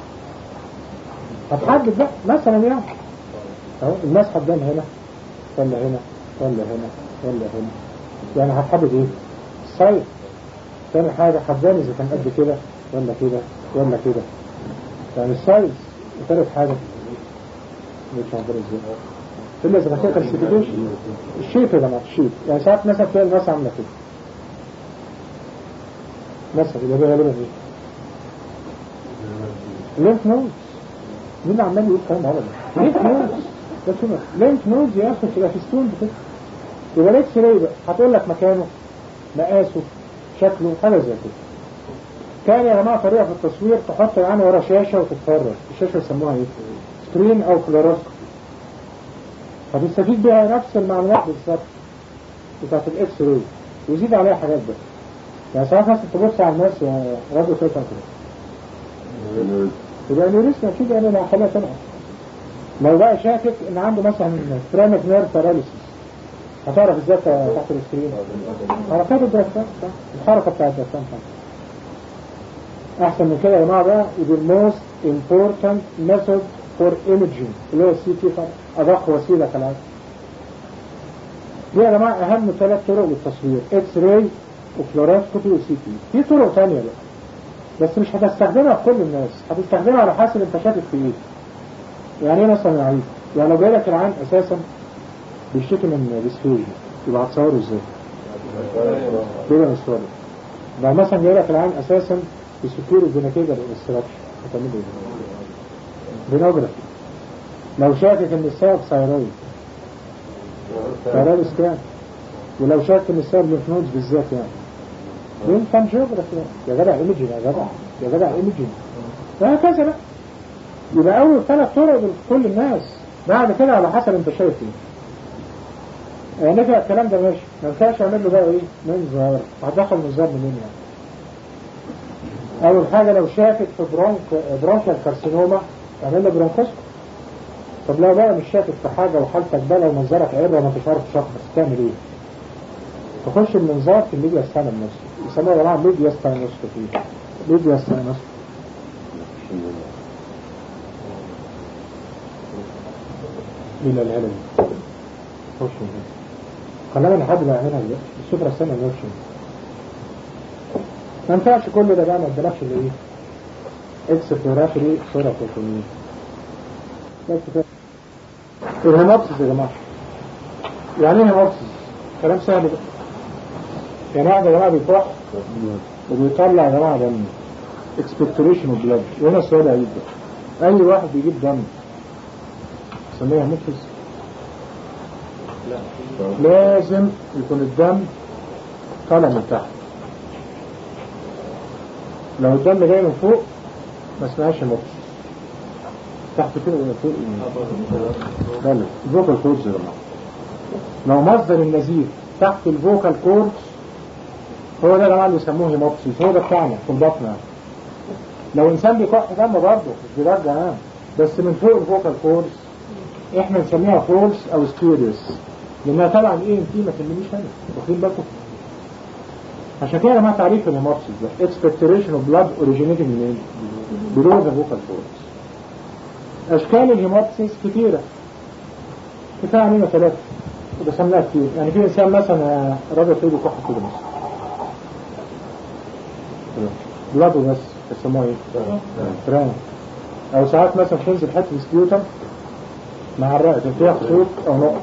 هتحدد بقى مثلا يعني اهو الناس هتبان هنا ولا هنا ولا هنا ولا هنا يعني هتحدد ايه؟ السايز. ثاني حاجه هتبان اذا كان قد كده ولا كده ولا كده يعني السايز. وثالث حاجه مش هنقدر ازاي الا اذا كانت كالسيفيكيشن الشيب يا جماعه الشيب يعني ساعات مثلا تلاقي الناس عامله كده مثلا يبقى غالبا ايه؟ لينف نودز. مين عمال يقول كلام غلط؟ لينف نودز ده شنو؟ لينف نودز يا اخي تبقى في ستون كده. يبقى الاكس راي بقى هتقول لك مكانه مقاسه شكله حاجه زي كده. كان يا جماعه طريقه في التصوير تحط العين ورا شاشه وتتفرج. الشاشه يسموها ايه؟ سكرين او فلوروسكوب. هتستفيد بيها نفس المعلومات بالظبط بتاعت الاكس راي ويزيد عليها حاجات بقى. يعني ساعات مثلا تبص على الناس يا راديو شايفها كده يبقى النيوريست اكيد يعني انا هخليها تنقص. لو بقى شاكك ان عنده مثلا فرامك نيرف باراليسيس هتعرف ازاي تحت السكرين حركات الدراسات الحركه بتاعت الدراسات احسن من كده يا جماعه بقى يبقى الموست امبورتنت ميثود فور ايمجينج اللي هو السي تي ادق وسيله كالعاده. دي يا جماعه اهم ثلاث طرق للتصوير اكس راي وفلوراسكوبي وسي تي. في طرق ثانيه بقى بس مش هتستخدمها في كل الناس هتستخدمها على حسب انت شاكك في ايه. يعني ايه مثلا يا عيد؟ يعني لو جايلك العين اساسا بيشتكي من ديسفيجيا يبقى هتصوره ازاي؟ كده مصور. لو مثلا جايلك العين اساسا بسكير الفينيكيدر انستراكشن هتعمل ايه؟ بينوجرافي. لو شاكك ان السبب ثايرويد ثايرويد سكان. ولو شاكك ان السبب لينف نودز بالذات يعني لين كان جيوغرافي يا جدع ايمجين يا جدع يا جدع ايمجين وهكذا بقى. يبقى اول ثلاث طرق لكل الناس بعد كده على حسب انت شايف ايه. يعني نفع الكلام ده ماشي ما ينفعش اعمل له بقى ايه منظار هتدخل منظار منين يعني. اول حاجه لو شاكك في برونك برونكال كارسينوما اعمل له برونكوسكوبي طب لو بقى مش شاكك في حاجة وحالتك بقى لو منظرك عبرة وما انتش عارف تشخص تعمل ايه؟ تخش المنظار في الليبيا ستانوس يسموها يا جماعة ليبيا ستانوس كتير ليبيا ستانوس إلى العلم خش من هنا خلينا لحد ما يعملها دلوقتي السفرة السنة الوحشة ما ينفعش كل ده بقى ما ادالكش اللي ايه؟ اكسبلوراتوري صورة فوتونية بس كده الهيموبسيس يا جماعة يعني ايه هيموبسيس؟ كلام سهل بقى يعني واحد يا جماعة بيكح وبيطلع يا جماعة دم اكسبكتوريشن اوف بلاد وهنا السؤال عيد بقى اي واحد بيجيب دم سميها هيموبسيس لازم يكون الدم طالع من تحت لو الدم جاي من فوق ما اسمهاش هيموبسيس تحت فوق ولا فوق لا لا الفوكال كورز يا جماعة لو مصدر النزيف تحت الفوكال كورز هو ده يا جماعة اللي يسموه هيموبسيس هو ده بتاعنا في البطن لو انسان بيكح دم برضه مش بدرجة عام بس من فوق الفوكال كورز احنا نسميها فولس او سبيريوس لانها طبعا ايه انتي ما تهمنيش انا واخدين بالكم عشان كده ما تعريف الهيموبسيس ده expectoration of blood originating منين below the vocal cords اشكال الهيموبسيس كتيرة كفاية عنينا ثلاثة وبسمناها كتير يعني في انسان مثلا راجل فيه بيكح كده مثلا بلاد بس يسموها ايه فران او ساعات مثلا تنزل حتة سبيوتم مع الرأي فيها خطوط او نقط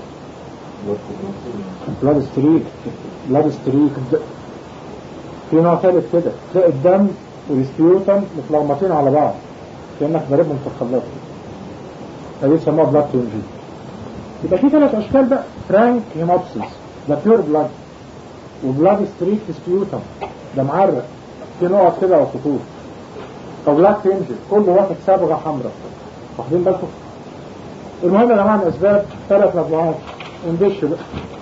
بلاد ستريك بلاد ستريك في نوع ثالث كده تلاقي الدم والسبيوتم متلخبطين على بعض كأنك ضاربهم في الخلاط هذه يسموها بلاد تنجي يبقى في ثلاث اشكال بقى فرانك هيموبسيس ده بيور بلاد وبلاد ستريك سبيوتم ده معرق في نقط كده وخطوط او بلاد تنجي كل واحد صبغه حمراء واخدين بالكم المهم يا جماعه الاسباب ثلاث مجموعات اندش بقى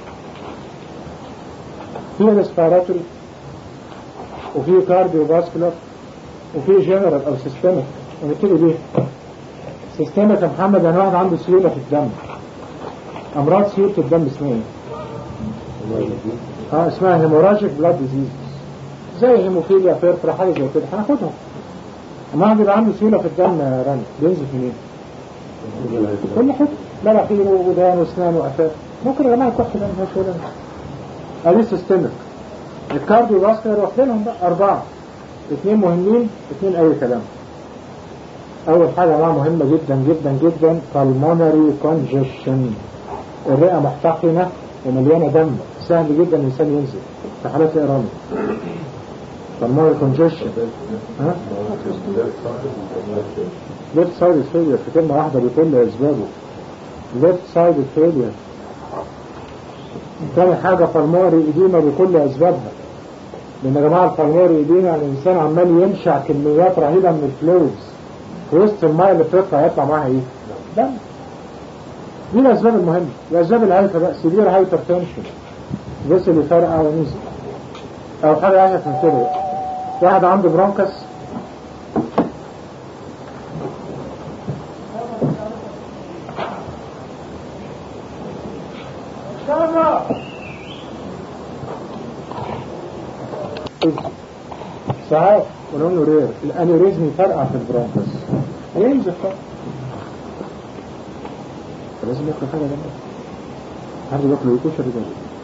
في ريسبيراتوري وفي كارديو فاسكولار وفي جنرال او سيستميك ونبتدي بيه سيستميك يا محمد يعني واحد عنده سيوله في الدم امراض سيوله الدم اسمها ايه؟ اه اسمها هيموراجيك بلاد ديزيز زي هيموفيليا فيرفرا حاجه زي كده هناخدهم اما واحد يبقى عنده سيوله في الدم يا راني بينزل منين؟ كل حته مناخير وودان واسنان وقفاه ممكن يا جماعه يكح دم مش ولا ادي سيستميك الكارديو فاسكولار واخدينهم بقى اربعه اثنين مهمين اثنين اي كلام اول حاجه يا جماعه مهمه جدا جدا جدا pulmonary congestion الرئه محتقنه ومليانه دم سهل جدا الانسان ينزل في حالات ايراني pulmonary congestion ها left side failure في كلمه واحده بكل اسبابه left side failure تاني حاجه pulmonary edema بكل اسبابها لان يا جماعه البلمونري edema يعني الانسان عمال ينشع كميات رهيبه من الفلويدز في وسط الميه اللي بتطلع يطلع معاها ايه؟ دم. دي الاسباب المهمه الاسباب الهايفه بقى سيفير هايبر تنشن بس اللي فرقع ونزل او حاجه اهيف من كده واحد عنده برونكس ساعات ولونه رير الانوريزم يفرقع في البرونكس هينزل فرق فلازم ياكل حاجه جنبها حد ياكل ويكوش الرجال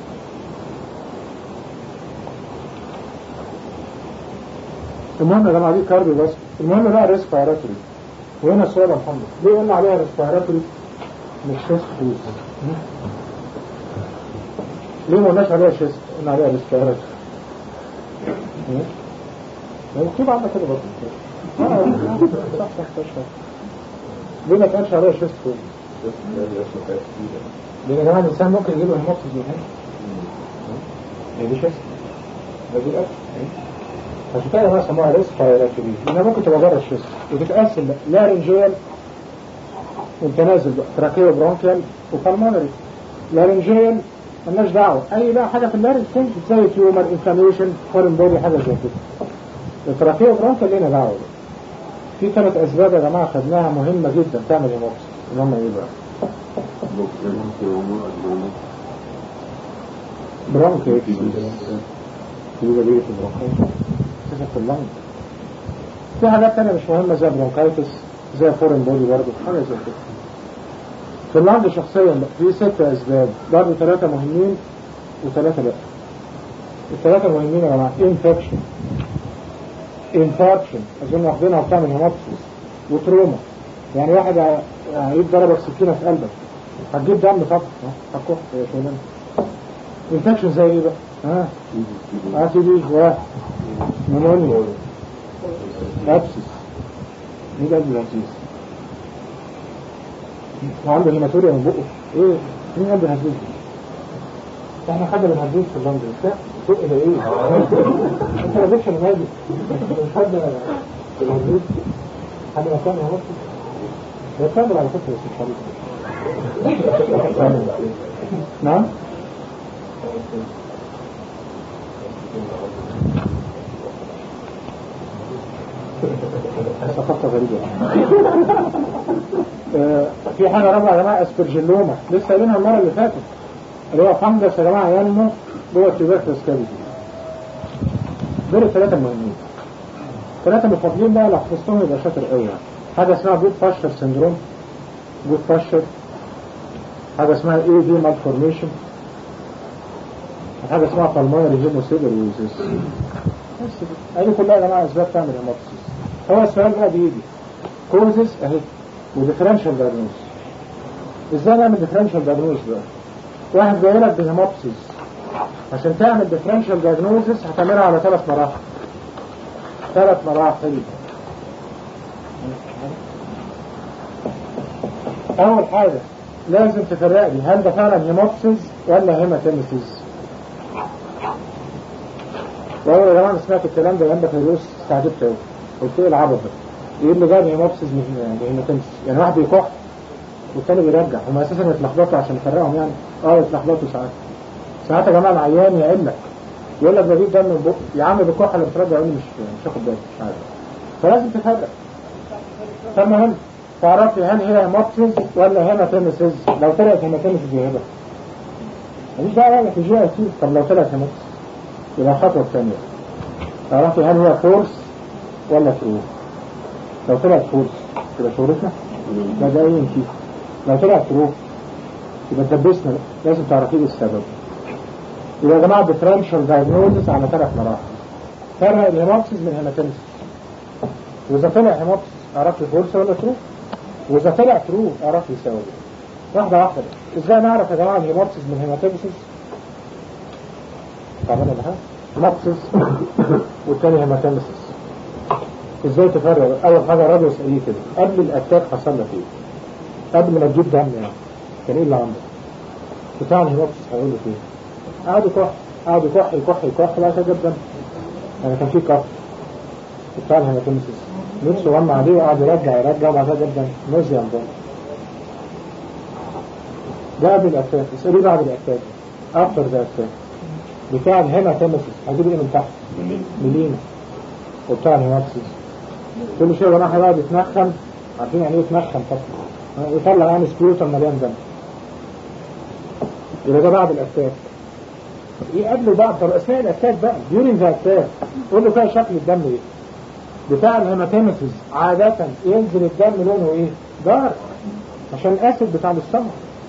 المهم يا جماعه دي كارديو بس المهم بقى ريسبيراتوري وهنا السؤال يا محمد ليه قلنا عليها ريسبيراتوري مش شيست فوز ليه ما قلناش عليها شيست قلنا عليها ريسبيراتوري مكتوب عندك كده برضه اه صح صح صح ليه ما كانش عليها شيست فوز لان يا جماعه الانسان ممكن يجيله هيموبسيس من هنا هي دي شيست ده دي اكل عشان كده ما سموها ريسبيراتوري لانها ممكن تبقى بره الشيست وتتقسم بقى لارنجيال وانت نازل بقى تراكيو برونكيال وبالمونري لارنجيال مالناش دعوه اي بقى حاجه في اللارنج تنزل زي تيومر انفلاميشن فورن بودي حاجه زي كده التراكيو برونكيال لينا دعوه في ثلاث اسباب يا جماعه خدناها مهمه جدا تعمل هيموبسيس اللي هم ايه بقى برونكيتس يبقى ليه في البرونكيتس تسف في اللنج. في حاجات تانية مش مهمة زي برونكيتس زي فورين بودي برضه حاجة زي كده. في اللنج شخصيا في ست أسباب برضه ثلاثة مهمين وثلاثة لا. الثلاثة مهمين يا جماعة انفكشن انفاركشن أظن واخدينها وبتعمل هيماتوسيس وتروما. يعني واحد هيجيب ضربك سكينة في قلبك هتجيب دم طبعا هتكح يا شغلانة. انفكشن زي ايه بقى؟ ها اه تي بي واحد نمونيا ابسس مين قلب الهزيز وعنده هيماتوريا من بقه ايه مين قلب الهزيز احنا خدنا الهزيز في اللندن مش سوق الى ايه انت ما جبتش الماجي مش خدنا الهزيز حد مكان يا مصر يتكلم على فكرة بس مش حبيب نعم ثقافة غريبة. في حاجة رابعة يا جماعة اسبرجيلوما لسه قايلينها المرة اللي فاتت اللي هو فانجس يا جماعة ينمو جوه التيوبركلوس كافيتي. دول الثلاثة المهمين. ثلاثة مفضلين بقى لو حفظتهم يبقى شاطر قوي. حاجة اسمها جود فاشر سندروم جود فاشر. حاجة اسمها اي دي مالفورميشن. حاجة اسمها بالمايري هيموسيدروزيس. هذه كلها يا جماعة اسباب تعمل هيماتوسيس. هو السؤال بقى بيجي كوزز اهي وديفرنشال دايجنوز. ازاي نعمل ديفرنشال دايجنوز بقى؟ واحد جاي لك بهيماتوسيس عشان تعمل ديفرنشال دايجنوزس هتعملها على ثلاث مراحل. ثلاث مراحل. اول حاجة لازم تفرق لي هل ده فعلا هيماتوسيس ولا هيماتيمسيس. واول يا جماعه سمعت الكلام ده جنب فيروس استعجبت قوي قلت ايه العبط ده ايه اللي جاب هيموبسيس من هيماتيمسيس يعني واحد بيكح والتاني بيرجع هم اساسا يتلخبطوا عشان يفرقهم يعني اه يتلخبطوا ساعات ساعات يا جماعه العيان يقول لك يقول لك بجيب دم من بقه يا عم بكح اللي بترجع يقول لي مش مش واخد بالي مش عارف فلازم تفرق. فالمهم تعرف لي هل هي هيموبسيس ولا هيماتيمسيس. لو طلعت هيماتيمسيس يبقى مفيش دعوه في جي اي تي. طب لو طلعت هيموبسيس يبقى الخطوة الثانية تعرفي هل هي فورس ولا ترو. لو طلعت فورس يبقى شغلتنا لا ده ايه نشيف. لو طلعت ترو يبقى تدبسنا لازم تعرفي ايه السبب. يبقى يا جماعة ديفرنشال دايجنوزس على ثلاث مراحل. فرق الهيموبسيس من الهيماتيمسيس. واذا طلع هيموبسيس اعرف لي فورس ولا ترو. واذا طلع ترو اعرف لي سبب. واحدة واحدة. ازاي نعرف يا جماعة الهيموبسيس من الهيماتيمسيس؟ تعملها بها هيموبسيس والتاني هيماتيمسيس. ازاي تفرق؟ اول حاجة راديوس ايه كده قبل الاتاك حصل لك ايه قبل ما تجيب دم يعني كان ايه اللي عندك بتاع الهيموبسيس هيقول لك ايه قعد يكح قعد يكح يكح يكح بعد كده جاب دم يعني كان في كف بتاع الهيماتيمسيس نفسه غمى عليه وقعد يرجع يرجع وبعد كده جاب دم نوزيا دم. ده قبل الاتاك. اسأليه بعد الاتاك افتر ذا اتاك بتاع الهيماتيمسيس هجيب ايه من تحت ملينا وبتاع الهيماتيمسيس كل شيء وانا هيقعد يتنخم. عارفين يعني ايه يتنخم طبعا يطلع يعني سبيوتر مليان دم. يبقى ده بعد الاتاك. ايه قبل بعد طب اثناء الاتاك بقى ديورين ذا اتاك قول له فيها شكل الدم ايه. بتاع الهيماتيمسيس عادة ينزل الدم لونه ايه دار عشان الاسيد بتاع السمر.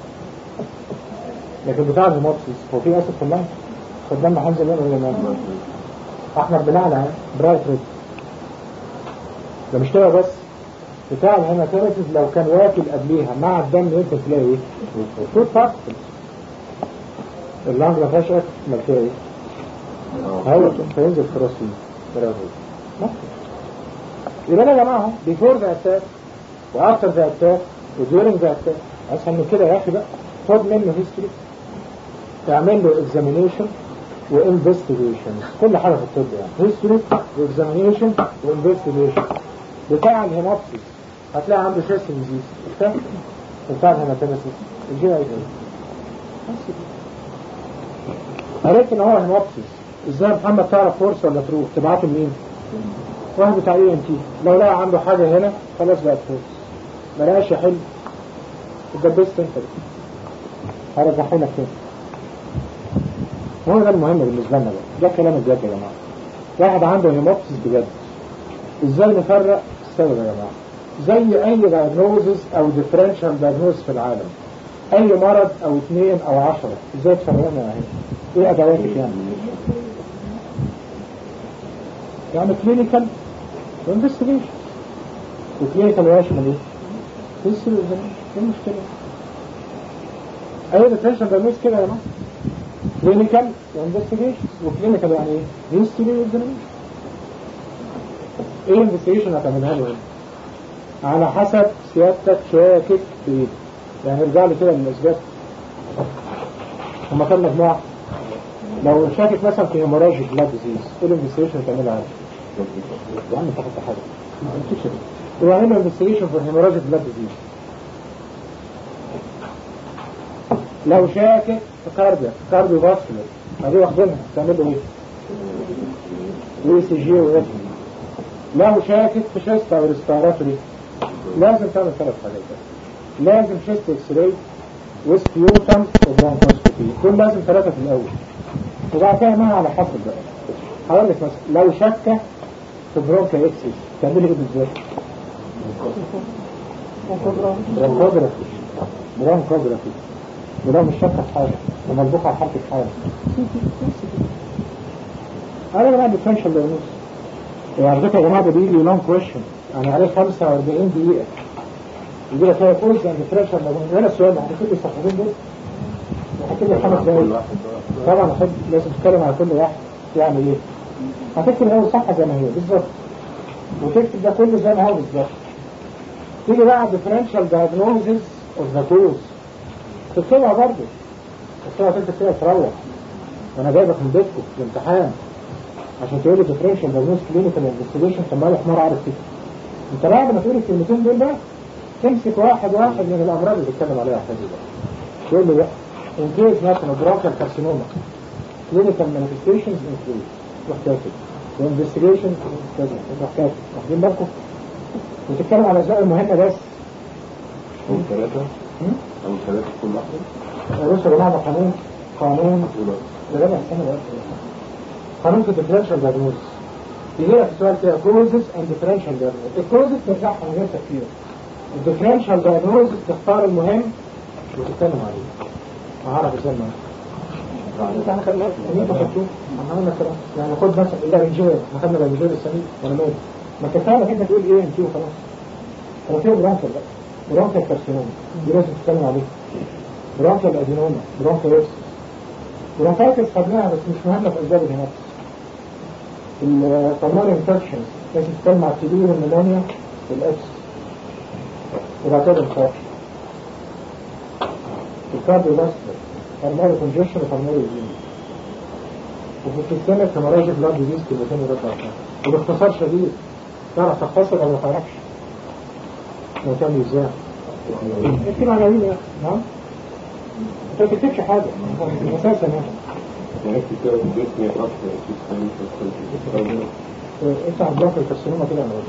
لكن بتاع الهيماتيمسيس هو في اسيد في اللنج فالدم هنزل لونه ايه لونه احمر بنعنع برايت ريد. ده مش كده بس بتاع الهيماتيمسيس لو كان واكل قبليها مع الدم يمكن تلاقي ايه فود بارتكلز. اللنج ما فيهاش اكل ما فيها ايه هاي فينزل في راسي برافو ممكن. يبقى يا جماعه بيفور ذا اتاك وافتر ذا اتاك وديورنج ذا اتاك. اسهل من كده يا اخي بقى خد منه هيستوري تعمل له اكزامينيشن وانفستيجيشن كل حاجه في الطب يعني هيستوري واكزامينيشن وانفستيجيشن. بتاع الهيموبسيس هتلاقي عنده شيست ديزيز اكتر بتاع الهيماتيمسيس الجي اي تي. عرفت ان هو هيموبسيس. ازاي محمد تعرف فورس ولا تروح تبعته لمين؟ واحد بتاع اي ام تي لو لقى عنده حاجه هنا خلاص بقت فورس ما لقاش يحل اتدبست انت هرجعه لك كده. هو ده المهم بالنسبة لنا بقى، ده كلام الجد يا جماعة. واحد عنده هيموبسيس بجد، ازاي نفرق السبب يا جماعة؟ زي اي دايجنوزز او ديفرنشال دايجنوز في العالم، اي مرض او اثنين او عشرة، ازاي تفرقنا يا هنا؟ ايه ادواتك يعني؟ يعني كلينيكال وانفستيجيشن، وكلينيكال ويشمل ايه؟ هيستوري اكزامينشن. ايه المشكلة؟ اي ديفرنشال دايجنوز كده يا جماعة، كلينيكال وانفستيجيشن. وكلينيكال يعني ايه؟ هيستوري اكزامينشن. ايه الانفستيجيشن هتعملها له هنا؟ على حسب سيادتك شاكك في ايه. يعني ارجع لي كده للاسباب. هما كام مجموعة؟ لو شاكك مثلا في هيموراجيك بلاد ديزيز، ايه الانفستيجيشن هتعملها عليه؟ يا عم تاخد حاجة ويعملوا انفستيجيشن في هيموراجيك بلاد ديزيز. لو شاكك في كارديا كارديو فاسكولار، ادي واخدينها، تعملوا ايه؟ اي سي جي واف. لو شاكك في شيست او ريسبيراتوري، لازم تعمل ثلاث حاجات. لازم شيست اكس راي وسبيوتم وبرونكوسكوبي، دول لازم ثلاثة في الاول. وبعد كده ما على حسب بقى. هقول لك مثلا لو شك في برونكا اكسس تعملي ايه بالظبط؟ برونكوجرافي. برونكوجرافي وده مش شك في حاجه وملبوخ على حركه حاجه. انا بقى ديفرنشال دايجنوز. وعلى فكره يا جماعه ده بيجي لونج كويشن، يعني عليه خمسة وأربعين دقيقه يجي لك فيها كويس عند ديفرنشال دايجنوز. هنا السؤال هتكتب لي الصفحتين دول؟ هتكتب لي خمس دقايق. طبعا احب لازم تتكلم على كل واحد يعني ايه. هتكتب اول صفحه زي ما هي بالظبط، وتكتب ده كله زي ما هو بالظبط. تيجي بقى differential diagnosis of the cause تكتبها برضه، تكتبها تكتب كده تروح وانا جايبك من بيتكم في الامتحان عشان تقول لي differential diagnosis clinical investigation. طب ما لي حمار عارف كده. انت بعد ما تقول الكلمتين دول بقى تمسك واحد واحد من الامراض اللي بتتكلم عليها حاجه بقى تقول لي بقى in case مثلا bronchial carcinoma clinical manifestations include وحكايتك وانفستيجيشن كذا وحكايتك. واخدين بالكم؟ وتتكلم على الأجزاء المهمة بس. أول ثلاثة أول ثلاثة كل واحدة. يا باشا يا جماعة قانون قانون ده بقى السنة بقى قانون في الديفرنشال دايجنوز. يجي لك السؤال كده كوزز اند ديفرنشال دايجنوز. الكوزز ترجعها من غير تفكير. الديفرنشال دايجنوز تختار المهم وتتكلم عليه. هعرف ازاي المهم. احنا خدنا مين تخطوه؟ احنا عملنا كده يعني خد مثلا اللارنجير، احنا خدنا اللارنجير السميك ولا مين؟ ما كفايه كده تقول ايه انتوا خلاص. هو فيه برونكل بقى، برونكل كارسينوما دي لازم تتكلم عليه. برونكل ادينوما، برونكل اكس. برونكايتس خدناها بس مش مهمه في اسباب الهيماتس. البلمونري انفكشنز لازم تتكلم على التبي والنمونيا والاكس. وبعد كده الانفكشن. الكارديو فاسكولار، بالمونري كونجكشن وبالمونري ديزيز. وفي السيستمك هيموراجيك بلاد ديزيز كلمتين ورد وباختصار شديد. تعرف تختصر ولا ما تعرفش؟ لو تعمل ازاي؟ اكتب عناوين يا اخي. نعم؟ انت ما تكتبش حاجه اساسا يعني. يعني اكتب كده في البيت مية خط انت هتبقى في الكارسينوما كده انا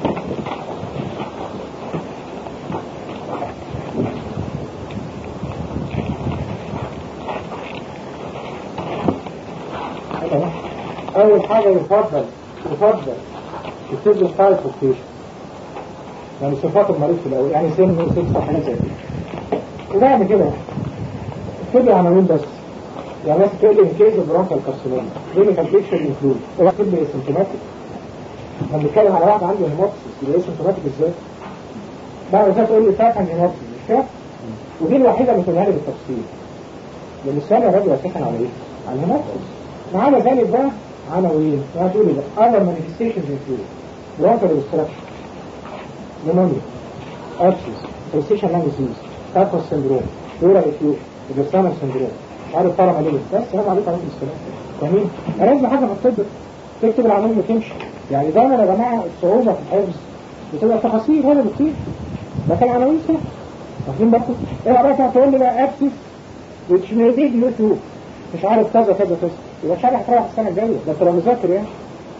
اول حاجه يفضل يفضل تكتب له ستايل فوكيشن، يعني صفات المريض في الاول، يعني سن وصفه حاجه زي كده. وبعد كده اكتب له عناوين بس، يعني مثلا تقول لي ان كيس برونكال كارسينوما كلينيكال بيكتشر انكلود، هو اكتب لي سيمبتوماتيك. احنا بنتكلم على واحد عنده هيموبسيس يبقى سيمبتوماتيك ازاي؟ بعد كده تقول لي فاكر هيموبسيس مش كده؟ ودي الوحيده اللي تقولها لي بالتفصيل، لان السؤال يا راجل اساسا على ايه؟ على الهيموبسيس. معانا ذلك بقى عناوين، يعني تقول لي بقى other manifestations include bronchial obstruction, pneumonia, abscess, interstitial lung disease, Charcot syndrome, pleural effusion, Eversana syndrome، عارف طالما ليه بس سلام عليكم عليكم السلام. فاهمين؟ لازم حاجه في الطب تكتب العناوين وتمشي. يعني دايما يا جماعه الصعوبه في الحفظ بتبقى تفاصيل هذا بكتير، لكن العناوين سهله. واخدين بالكم؟ ايه بقى تقول لي بقى abscess which may lead you to مش عارف كذا كذا كذا، يبقى شرح هتروح السنه الجايه ده انت لو مذاكر يعني.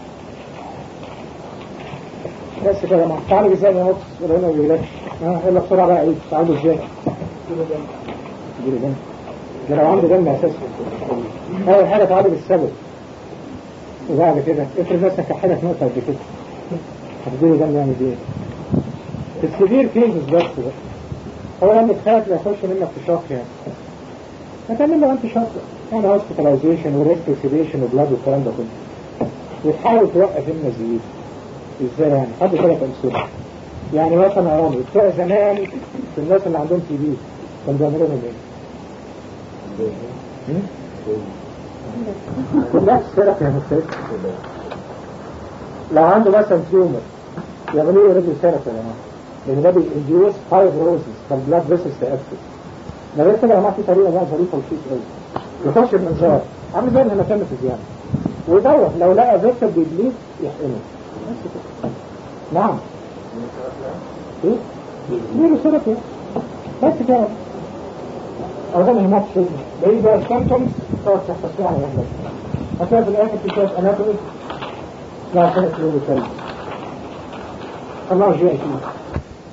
بس كده يا جماعه تعالوا ازاي يا نقص ولا هنا ما بيجيلكش. ها يلا بسرعه بقى ايه تعالوا ازاي يجيله دم. ده لو عنده دم اساسا اول حاجه تعالج السبب، وبعد كده افرض مثلا كحلك نقطه قد كده هتجيله دم يعمل ايه؟ في السبير كيسز بس بقى هو لما تخاف لا يخش منك في شوك يعني هتعمل له انت شوك يعني هوسبيتاليزيشن وريسبيريشن وبلاد والكلام ده كله، وتحاول توقف النزيف. ازاي يعني؟ حد ثلاث امثله يعني مثلا عرامي بتوع زمان في الناس اللي عندهم تي بي كانوا بيعملوا لهم ايه؟ كلها سيرك يا مستشفى. لو عنده مثلا تيومر يعملوا له ريديو سيرك يا جماعه، لان ده بينديوس فايبروزس فالبلاد فيسلز تقفل. ده غير كده يا جماعه في طريقه بقى ظريفه وشيك قوي، يخش بمنظار عامل زي الهمكان في الزيانه ويدور لو لقى فيكتور بيبليد يحقنه بس كده. نعم ايه؟ ليه سيرك ايه؟ بس كده أظن هناك شيء بيجي السيمتومز تقعد تحفظها على أهلك هتلاقي في الآخر في شوية أناتومي لا سنة كيلو سلم الله يجيء فيه